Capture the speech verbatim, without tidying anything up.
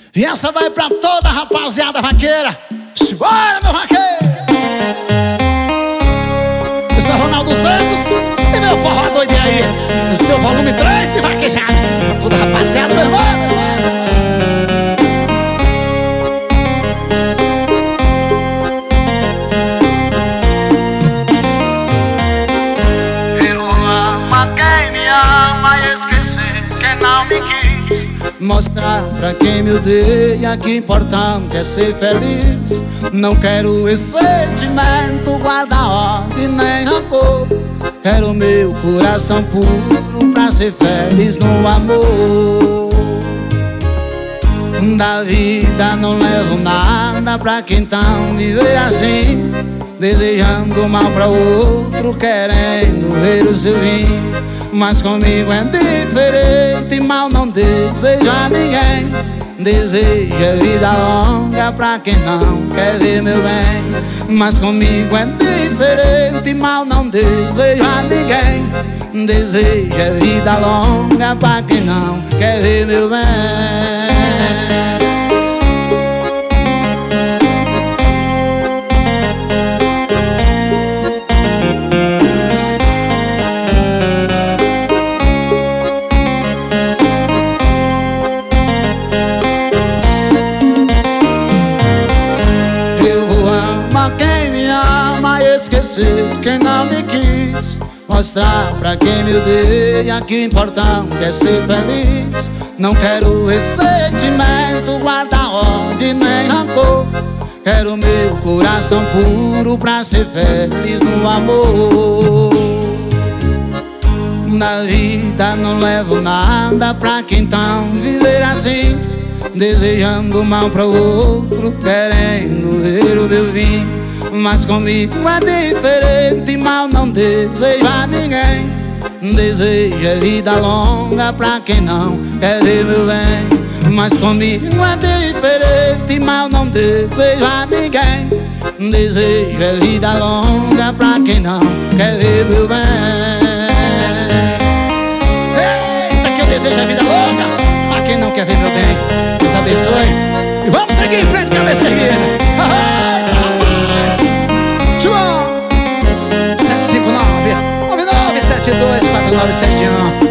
E essa vai pra toda a rapaziada vaqueira. Bora, meu vaqueiro! Esse é Ronaldo Santos e meu forró doido aí, no seu volume três de vaquejada. Pra toda a rapaziada, meu irmão. Mostrar pra quem me odeia que importante é ser feliz. Não quero esse sentimento, guarda ordem nem rancor. Quero meu coração puro pra ser feliz no amor. Da vida não levo nada pra que então viver assim, desejando mal pra outro, querendo ver o seu fim. Mas comigo é diferente, mal não desejo a ninguém. Deseja vida longa pra quem não quer ver meu bem. Mas comigo é diferente, mal não desejo a ninguém. Deseja vida longa pra quem não quer ver meu bem. Quem me ama, esquecer quem não me quis. Mostrar pra quem me odeia que importante é ser feliz. Não quero esse sentimento, guarda ordem nem rancor. Quero meu coração puro pra ser feliz no amor. Na vida não levo nada pra que então viver assim, desejando mal pra outro, querendo ver o meu fim. Mas comigo é diferente, mal não desejo a ninguém. Deseja vida longa pra quem não quer ver meu bem. Mas comigo é diferente, mal não desejo a ninguém. Deseja vida longa pra quem não quer ver meu bem. Eita, que eu desejo a vida longa pra quem não quer ver meu bem. Deus abençoe. E vamos seguir em frente, cabeça erguida. Eita, rapaz. João sete cinco nove, nove nove sete dois, quatro nove sete um.